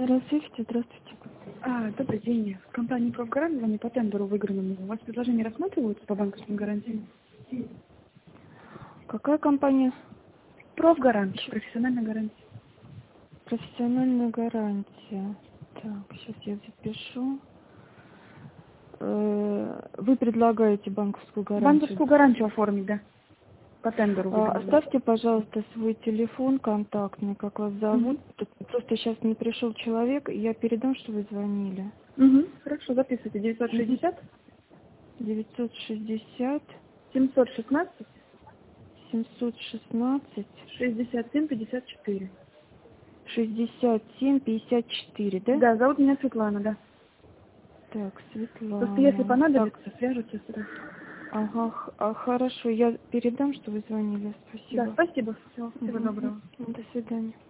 Здравствуйте, здравствуйте. Добрый день. В компании «Профгарант» звоню по тендеру выигранному. У вас предложения рассматриваются по банковским гарантиям? Какая компания? «Профгарант», профессиональная гарантия. Профессиональная гарантия. Так, сейчас я запишу. Вы предлагаете банковскую гарантию? Банковскую гарантию оформить, да. По тендеру выигранному. Оставьте, пожалуйста, свой телефон контактный, как вас зовут. Тут просто сейчас не пришел человек, и я передам, что вы звонили. Хорошо, записывайте. 960 960 716 716 67 54. 67 54, да? Да, зовут меня Светлана, да. Так, Светлана. Просто если понадобится, Так, свяжутся сразу. ага, хорошо, я передам, что вы звонили. Спасибо. Да, спасибо. Всего доброго. До свидания.